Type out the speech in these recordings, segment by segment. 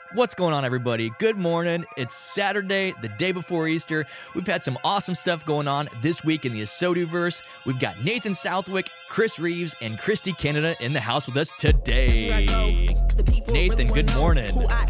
What's going on, everybody? Good morning. It's Saturday, the day before Easter. We've had some awesome stuff going on this week in the ASOTUverse. We've got Nathan Southwick, Chris Reeves, and Christy Canada in the house with us today. Nathan, good morning.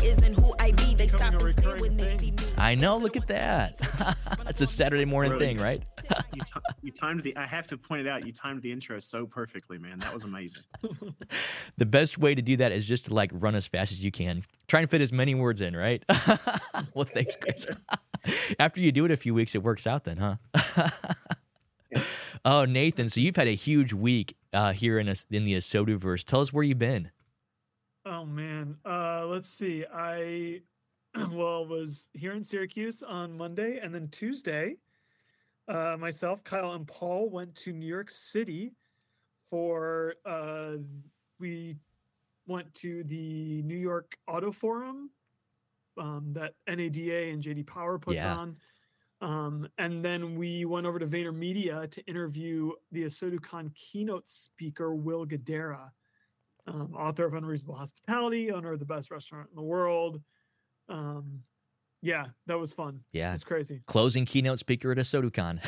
I know, look at that. It's a Saturday morning thing, right? You timed the. I have to point it out. You timed the intro so perfectly, man. That was amazing. The best way to do that is just to run as fast as you can. Try and fit as many words in, right? Well, thanks, Chris. After you do it a few weeks, it works out then, huh? Yeah. Oh, Nathan, so you've had a huge week here in the ASOTUverse. Tell us where you've been. Oh man, let's see. I was here in Syracuse on Monday, and then Tuesday, myself, Kyle, and Paul went to New York City for we went to the New York Auto Forum that NADA and JD Power puts on. And then we went over to VaynerMedia to interview the ASOTUCon keynote speaker, Will Guidara, author of Unreasonable Hospitality, owner of the best restaurant in the world. Yeah, that was fun. Yeah. It's crazy. Closing keynote speaker at ASOTUCon.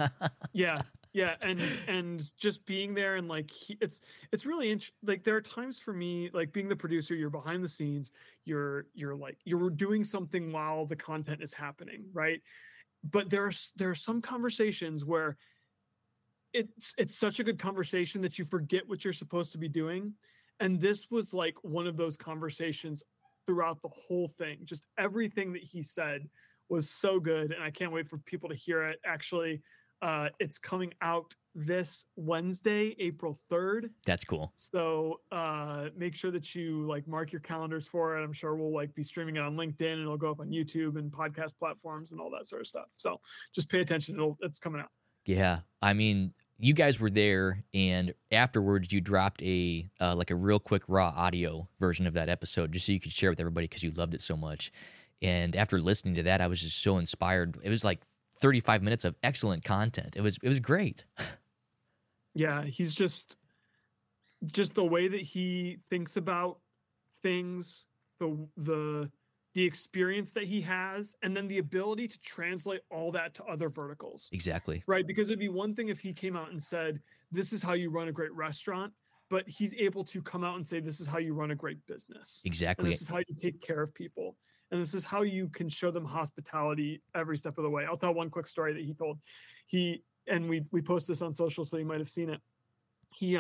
Yeah. And just being there and it's really there are times for me, being the producer, you're behind the scenes, you're doing something while the content is happening, right? But there are some conversations where it's such a good conversation that you forget what you're supposed to be doing. And this was one of those conversations throughout the whole thing. Just everything that he said was so good. And I can't wait for people to hear it. Actually, it's coming out this Wednesday, April 3rd. That's cool. So make sure that you mark your calendars for it. I'm sure we'll be streaming it on LinkedIn, and it'll go up on YouTube and podcast platforms and all that sort of stuff. So just pay attention. It's coming out. Yeah. I mean, you guys were there, and afterwards you dropped a real quick raw audio version of that episode just so you could share with everybody because you loved it so much. And after listening to that, I was just so inspired. It was 35 minutes of excellent content. It was great. Yeah, he's just the way that he thinks about things, the experience that he has, and then the ability to translate all that to other verticals. Exactly. Right, because it'd be one thing if he came out and said, this is how you run a great restaurant, but he's able to come out and say, this is how you run a great business. Exactly. And this is how you take care of people. And this is how you can show them hospitality every step of the way. I'll tell one quick story that he told. And we post this on social, so you might have seen it. He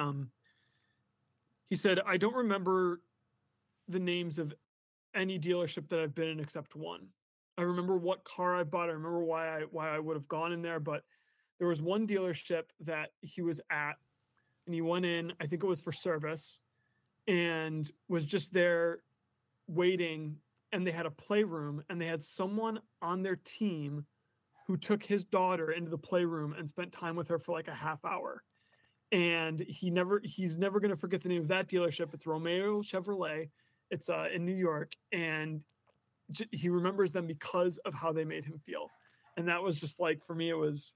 said, I don't remember the names of any dealership that I've been in except one. I remember what car I bought. I remember why I would have gone in there, but there was one dealership that he was at, and he went in, I think it was for service, and was just there waiting, and they had a playroom, and they had someone on their team who took his daughter into the playroom and spent time with her for a half hour. And he's never going to forget the name of that dealership. It's Romeo Chevrolet. It's in New York, and he remembers them because of how they made him feel. And that was just for me, it was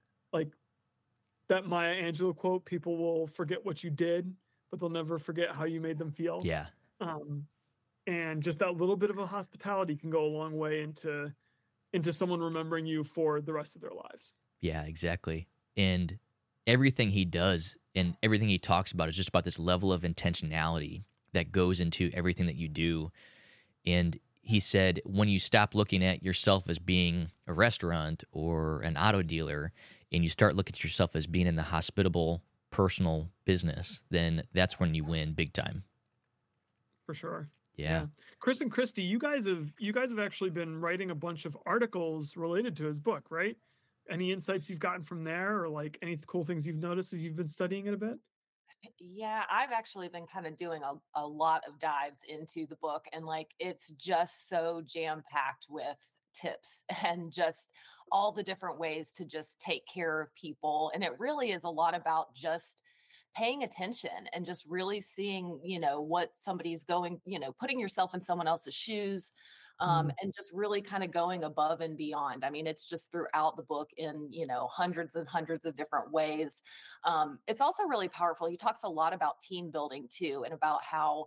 that Maya Angelou quote, people will forget what you did, but they'll never forget how you made them feel. Yeah. And just that little bit of a hospitality can go a long way into someone remembering you for the rest of their lives. Yeah, exactly. And everything he does and everything he talks about is just about this level of intentionality that goes into everything that you do. And he said, when you stop looking at yourself as being a restaurant or an auto dealer, and you start looking at yourself as being in the hospitable, personal business, then that's when you win big time. For sure. Yeah. Chris and Christy, you guys have actually been writing a bunch of articles related to his book, right? Any insights you've gotten from there, or any cool things you've noticed as you've been studying it a bit? Yeah, I've actually been kind of doing a lot of dives into the book, and it's just so jam-packed with tips and just all the different ways to just take care of people. And it really is a lot about just paying attention and just really seeing, what somebody's going, putting yourself in someone else's shoes, and just really kind of going above and beyond. I mean, it's just throughout the book in, hundreds and hundreds of different ways. It's also really powerful. He talks a lot about team building too, and about how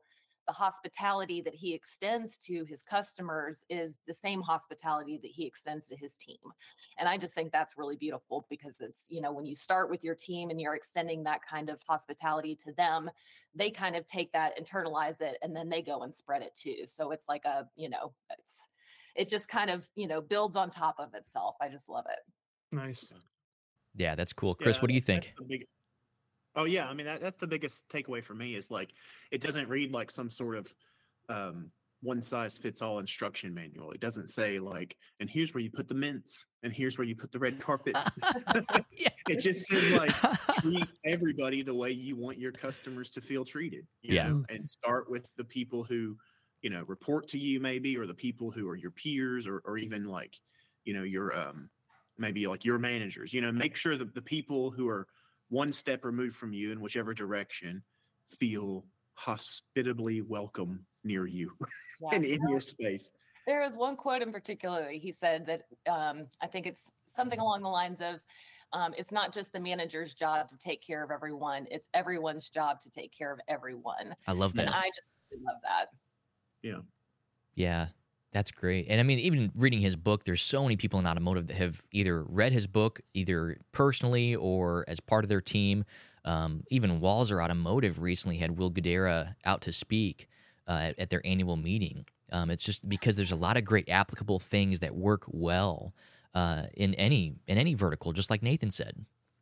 the hospitality that he extends to his customers is the same hospitality that he extends to his team. And I just think that's really beautiful, because it's, when you start with your team and you're extending that kind of hospitality to them, they kind of take that, internalize it, and then they go and spread it too. So it's like it just kind of, builds on top of itself. I just love it. Nice. Yeah, that's cool. Chris, what do you think? Oh yeah, I mean that's the biggest takeaway for me is like it doesn't read like some sort of one size fits all instruction manual. It doesn't say like, and here's where you put the mints, and here's where you put the red carpet. Yeah. It just says like treat everybody the way you want your customers to feel treated. You know? And start with the people who report to you maybe, or the people who are your peers, or even like your maybe like your managers. Make sure that the people who are one step removed from you in whichever direction feel hospitably welcome near you and in your space. There is one quote in particular. He said that I think it's something along the lines of, it's not just the manager's job to take care of everyone. It's everyone's job to take care of everyone. I love that. And I just really love that. Yeah. Yeah. That's great. And I mean, even reading his book, there's so many people in automotive that have either read his book, either personally or as part of their team. Even Walser Automotive recently had Will Guidara out to speak at their annual meeting. It's just because there's a lot of great applicable things that work well in any vertical, just like Nathan said.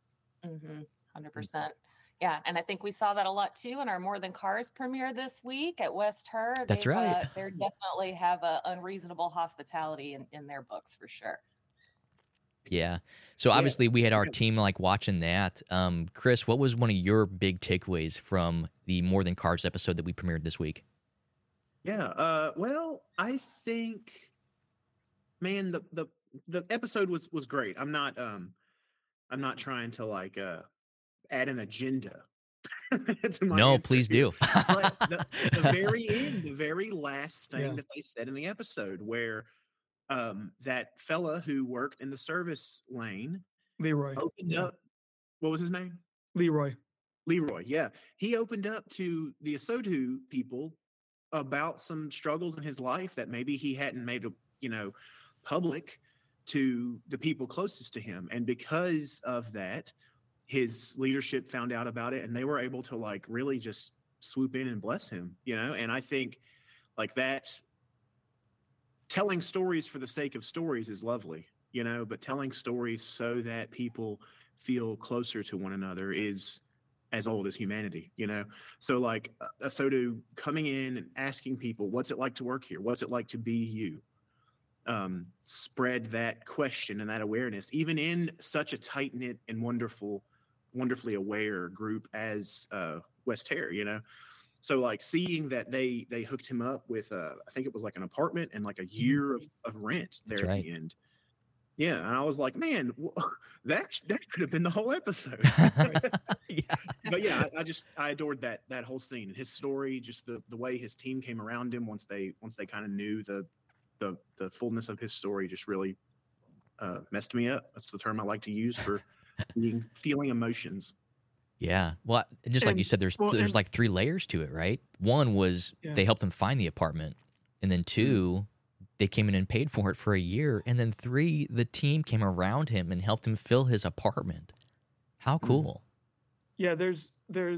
100%. Yeah, and I think we saw that a lot too in our More Than Cars premiere this week at West Her. That's right. They definitely have a unreasonable hospitality in their books for sure. Yeah. So obviously we had our team like watching that. Chris, what was one of your big takeaways from the More Than Cars episode that we premiered this week? Yeah. Well, I think, man, the episode was great. I'm not trying to like add an agenda to my answer please here. do. But the very end, the very last thing that they said in the episode, where that fella who worked in the service lane, Leroy, opened up. What was his name? Leroy. Yeah, he opened up to the ASOTU people about some struggles in his life that maybe he hadn't made public to the people closest to him, and because of that, his leadership found out about it, and they were able to like really just swoop in and bless him, and I think like that, telling stories for the sake of stories is lovely, but telling stories so that people feel closer to one another is as old as humanity, so like ASOTU coming in and asking people, what's it like to work here, what's it like to be you, spread that question and that awareness even in such a tight-knit and wonderfully aware group as West Hair, so like seeing that they hooked him up with I think it was like an apartment and like a year of rent there at the end. Yeah, and I was like, man, that could have been the whole episode. But yeah, I adored that whole scene and his story, just the way his team came around him once they kind of knew the fullness of his story, just really messed me up. That's the term I like to use for feeling emotions. Yeah. Well, just like you said, there's like 3 layers to it, right? One was they helped him find the apartment, and then 2, they came in and paid for it for a year, and then 3, the team came around him and helped him fill his apartment. How cool. Yeah, there's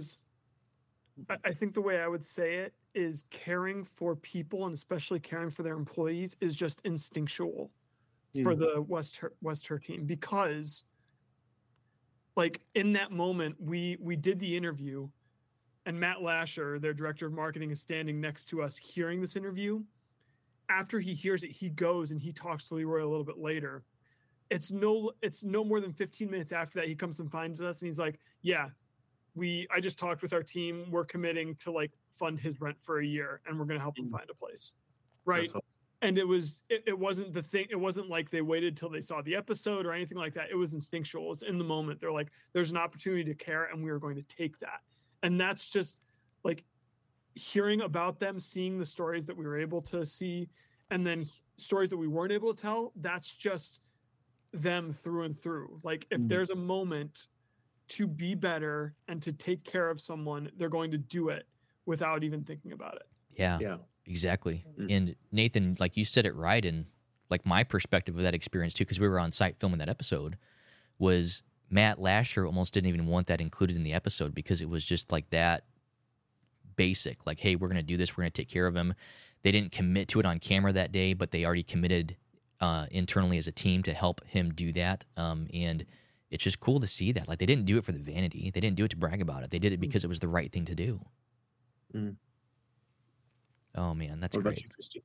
I think the way I would say it is caring for people, and especially caring for their employees, is just instinctual for the West Her team, because like in that moment we did the interview, and Matt Lasher, their director of marketing, is standing next to us hearing this interview. After he hears it, he goes and he talks to Leroy a little bit later. It's no more than 15 minutes after that he comes and finds us, and he's like, yeah, I just talked with our team. We're committing to like fund his rent for a year, and we're going to help him find a place. Right. Awesome. And it wasn't the thing. It wasn't like they waited till they saw the episode or anything like that. It was instinctual. It was in the moment. They're like, there's an opportunity to care, and we are going to take that. And that's just like hearing about them, seeing the stories that we were able to see, and then stories that we weren't able to tell. That's just them through and through. Like if there's a moment to be better and to take care of someone, they're going to do it without even thinking about it. Yeah. Yeah. Exactly. Mm. And Nathan, like you said it right, and like my perspective of that experience too, because we were on site filming that episode, was Matt Lasher almost didn't even want that included in the episode because it was just like that basic, like, hey, we're going to do this, we're going to take care of him. They didn't commit to it on camera that day, but they already committed internally as a team to help him do that. And it's just cool to see that. Like, they didn't do it for the vanity. They didn't do it to brag about it. They did it because it was the right thing to do. Mm. Oh, man, that's What great. about you, Christy?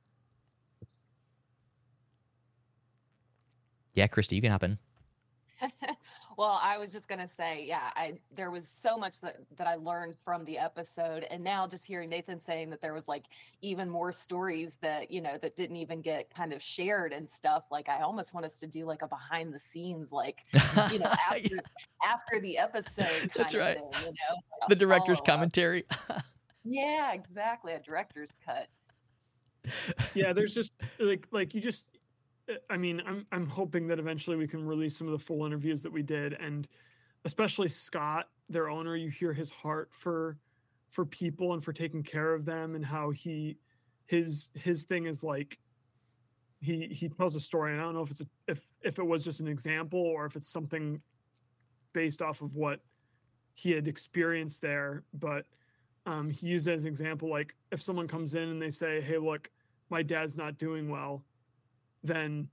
Yeah, Christy, you can hop in. Well, I was just gonna say, yeah, there was so much that I learned from the episode, and now just hearing Nathan saying that there was like even more stories that that didn't even get kind of shared and stuff. Like, I almost want us to do like a behind the scenes, like after Yeah. after the episode. That's kind right. of thing, like The a director's follow-up. commentary. Yeah, exactly, a director's cut. Yeah, there's just like you just I mean, I'm hoping that eventually we can release some of the full interviews that we did, and especially Scott, their owner, you hear his heart for people and for taking care of them, and how his thing is like he tells a story, and I don't know if it's if it was just an example or if it's something based off of what he had experienced there, but he used it as an example, like if someone comes in and they say, hey, look, my dad's not doing well, then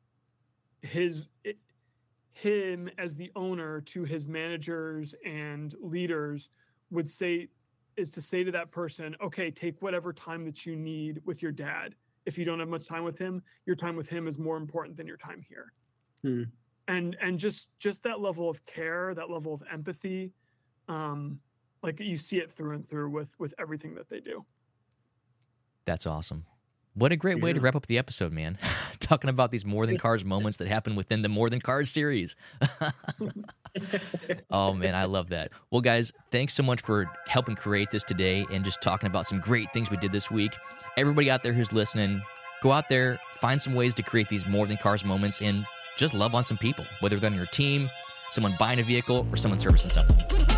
him as the owner to his managers and leaders would say is to say to that person, okay, take whatever time that you need with your dad. If you don't have much time with him, your time with him is more important than your time here. Hmm. And just that level of care, that level of empathy, like you see it through and through with everything that they do. That's awesome. What a great way to Yeah. wrap up the episode, man. Talking about these More Than Cars moments that happen within the More Than Cars series. Oh, man, I love that. Well, guys, thanks so much for helping create this today and just talking about some great things we did this week. Everybody out there who's listening, go out there, find some ways to create these More Than Cars moments and just love on some people, whether they're on your team, someone buying a vehicle, or someone servicing something.